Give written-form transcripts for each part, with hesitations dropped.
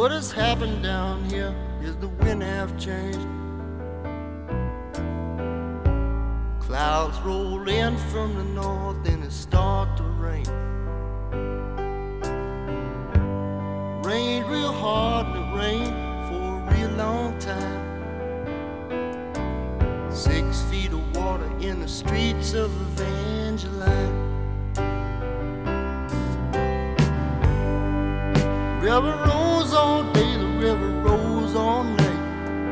What has happened down here is the wind have changed. Clouds roll in from the north and it start to rain. Rained real hard and it rained for a real long time. 6 feet of water in the streets of Evangeline. River rolls all day, the river rolls all night.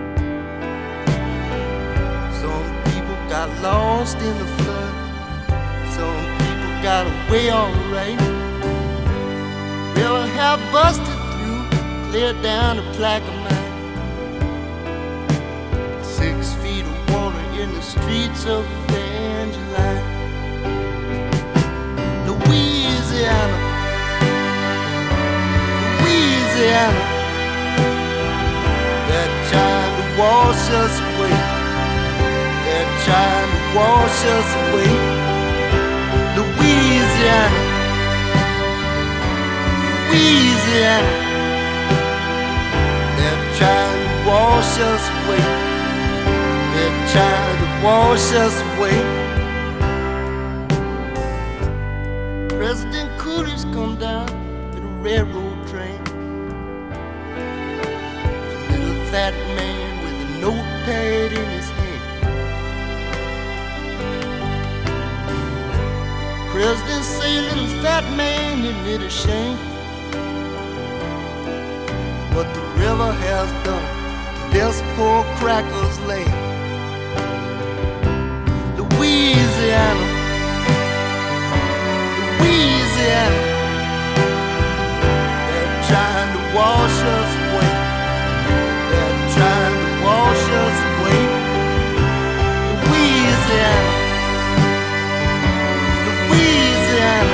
Some people got lost in the flood, some people got away alright. River have busted through, cleared down the Plaquemine. 6 feet of water in the streets of Evangeline. Louisiana, Louisiana, they're trying to wash us away. They're trying to wash us away. Louisiana, Louisiana, they're trying to wash us away. They're trying to wash us away. President Coolidge come down in a railroad train. A little fat man with a notepad in his hand. President say, little fat man, isn't it a shame what the river has done to this poor cracker's land? Louisiana, Louisiana, they're trying to wash us away. They're trying to wash us away. Louisiana, Louisiana,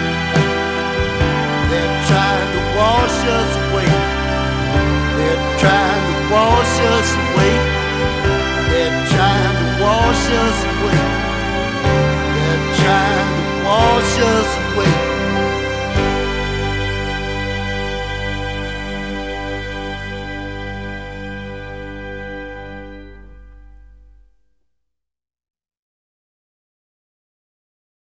they're trying to wash us away. They're trying to wash us away. They're trying to wash us away.